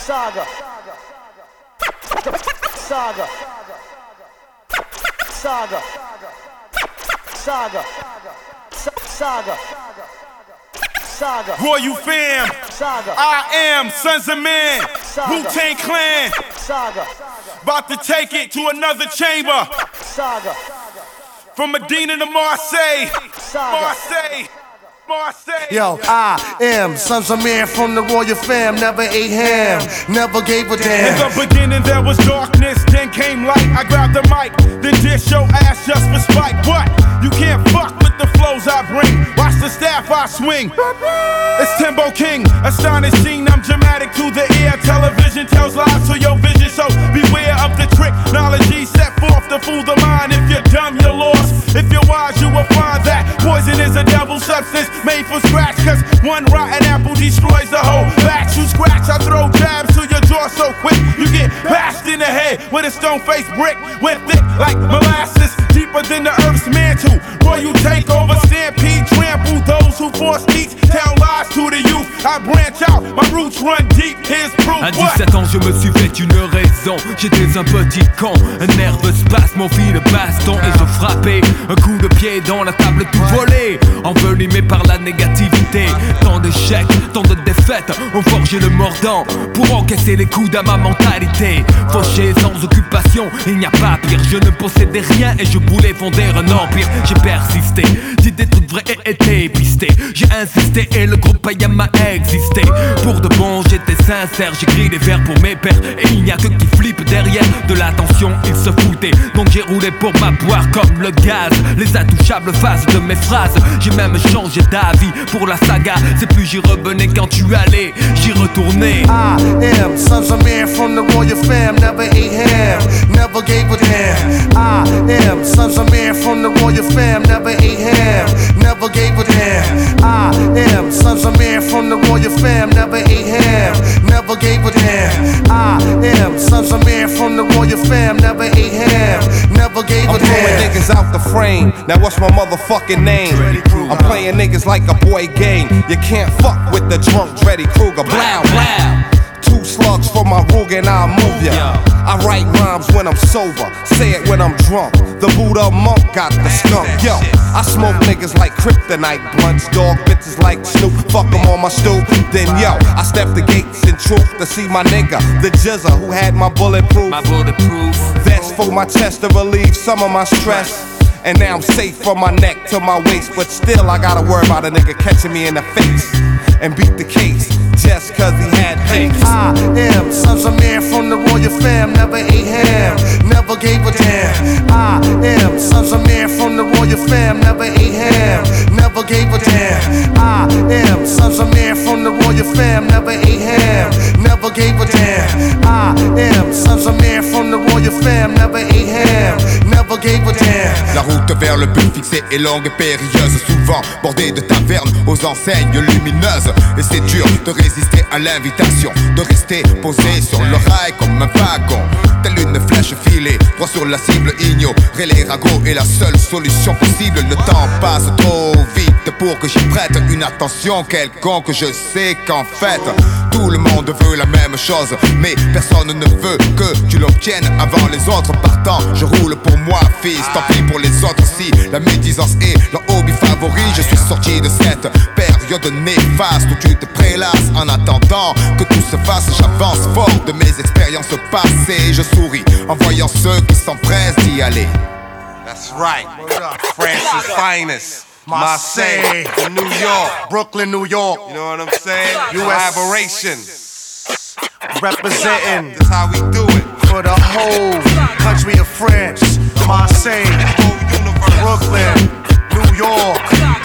Saga. Saga. Saga. Saga. Saga. Saga. Royal fam. Saga. I am Sons of Man. Saga. Wu-Tang Clan. Saga. About to take it to another chamber. Saga. From Medina to Marseille. Saga. Marseille. Marseille. Yo, I am Sons of Man from the royal fam. Never ate ham, never gave a In damn. the beginning there was darkness, then came light. I grabbed the mic, then dish your ass just for spite. What? You can't fuck with the flows I bring. Watch the staff I swing. It's Timbo King, astonishing. I'm dramatic to the ear. Television tells lies to your vision, so beware of the trick. Knowledge set forth to fool the mind. If you're dumb, you're lost. If you're wise, you will find that poison is a devil's substance made for scratch. Cause one rotten apple destroys the whole batch. You scratch, I throw jabs to your jaw so quick you get bashed in the head with a stone-faced brick. Went thick like molasses, deeper than the earth's mantle. Royal takeover, stampede, trample those who force speech, tell lies to the youth. I branch out, my roots run deep, here's proof. À 17 ans je me suis fait une raison. J'étais un petit con, un nerveux spasme, mon fil de baston. Et je frappais un coup de pied dans la table tout volé, envenimé par la négativité. Tant d'échecs, tant de défaites ont forgé le mordant pour encaisser les coups à ma mentalité. Fauché sans occupation, il n'y a pas pire. Je ne possédais rien et je voulais fonder un empire. J'ai persisté, dit des trucs vrais et été pisté. J'ai insisté et le groupe Payam m'a existé. Pour de bon j'étais sincère, j'écris des vers pour mes pères. Et il n'y a que qui flippe derrière de l'attention, ils se foutaient. Donc j'ai roulé pour m'aboire comme le gaz. Les intouchables phases de mes phrases. J'ai même changé d'avis pour la saga. C'est plus j'y revenais quand tu allais, j'y retournais. I am Sons of Man from the royal fam. Never ate ham, never gave a damn. I am Sons of Man from the royal fam. Never ate ham, never gave a damn. I am Sons of Man from the royal fam. Never ate ham, never gave a damn. I am Sons of Man from the royal fam. Never ate ham, never gave a damn. I'm throwing niggas out the frame. Now what's my motherfucking name? I'm playing niggas like a boy game. You can't fuck with the drunk Dreddy Kruger. Blow, blow. 2 slugs for my Ruger and I'll move ya. I write rhymes when I'm sober, say it when I'm drunk. The Buddha monk got the skunk. Yo, I smoke niggas like kryptonite blunts. Dog bitches like Snoop, fuck them on my stoop. Then yo, I step the gates in truth to see my nigga, the Jizza who had my bulletproof. Vest for my chest to relieve some of my stress. And now I'm safe from my neck to my waist. But still I gotta worry about a nigga catching me in the face and beat the case just cause he had papes. I am Sons of Man from the royal fam. Never ate ham, never gave a damn. I am Sons of Man from the royal fam. Never ate ham, never gave a damn. I am Sons of Man from the royal fam. Never ate ham, never gave a damn. I am Sons of Man from the royal fam. Never ate ham, never gave a damn. La route vers le but fixé est longue et périlleuse, souvent bordée de tavernes aux enseignes lumineuses. Et c'est dur de résister à l'invitation, de rester posé sur le rail comme un wagon. Telle une flèche filée, droit sur la cible, ignorer les ragots est la seule solution possible. Le temps passe trop vite pour que j'y prête une attention quelconque. Je sais qu'en fait, tout le monde veut la même chose, mais personne ne veut que tu l'obtiennes avant les autres. Partant, je roule pour moi, fils, tant pis pour les autres. Si la médisance est leur hobby favori, je suis sorti de cette période néfaste où tu te prélasses en attendant que tout se fasse. J'avance fort de mes expériences passées. Je souris en voyant ceux qui s'empressent d'y aller. That's right, France's finest. Marseille, New York, Brooklyn, New York. you know what I'm saying? US. Collaboration. Representing That's how we do it. for the whole country of France. Marseille, Whole universe. Brooklyn, New York.